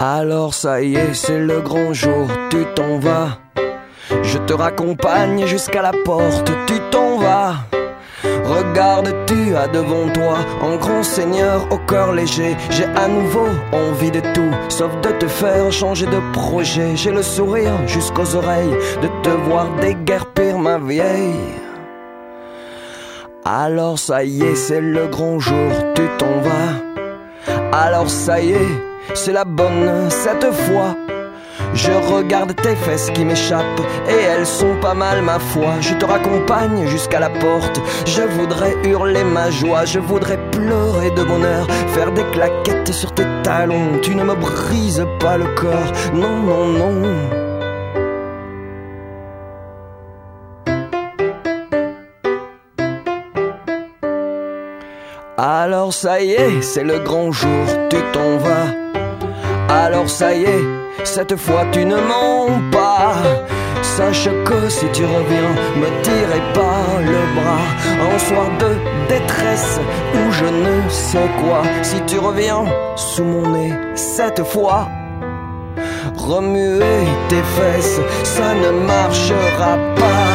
Alors ça y est, c'est le grand jour, tu t'en vas. Je te raccompagne jusqu'à la porte, tu t'en vas. Regarde, tu as devant toi un grand seigneur au cœur léger. J'ai à nouveau envie de tout, sauf de te faire changer de projet. J'ai le sourire jusqu'aux oreilles de te voir déguerpir ma vieille. Alors ça y est, c'est le grand jour, tu t'en vas. Alors ça y est, c'est la bonne cette fois. Je regarde tes fesses qui m'échappent et elles sont pas mal ma foi. Je te raccompagne jusqu'à la porte. Je voudrais hurler ma joie, je voudrais pleurer de bonheur, faire des claquettes sur tes talons. Tu ne me brises pas le corps, non, non, non. Alors ça y est, c'est le grand jour, tu t'en vas. Alors ça y est, cette fois tu ne mens pas. Sache que si tu reviens, me tirez pas le bras. Un soir de détresse ou je ne sais quoi. Si tu reviens sous mon nez cette fois, remuer tes fesses, ça ne marchera pas.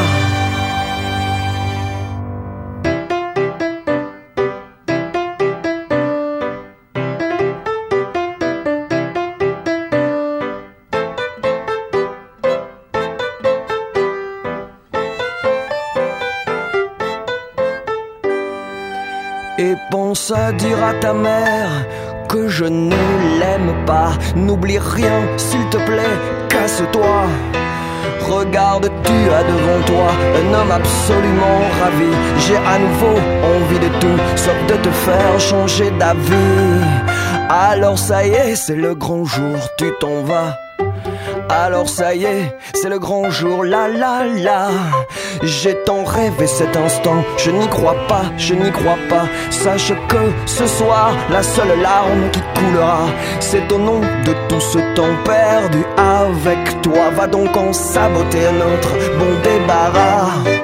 Et pense à dire à ta mère que je ne l'aime pas. N'oublie rien, s'il te plaît, casse-toi. Regarde, tu as devant toi un homme absolument ravi. J'ai à nouveau envie de tout, sauf de te faire changer d'avis. Alors ça y est, c'est le grand jour, tu t'en vas. Alors ça y est, c'est le grand jour, la la la. J'ai tant rêvé cet instant, je n'y crois pas, je n'y crois pas. Sache que ce soir, la seule larme qui coulera, c'est au nom de tout ce temps perdu avec toi. Va donc en saboter notre bon débarras.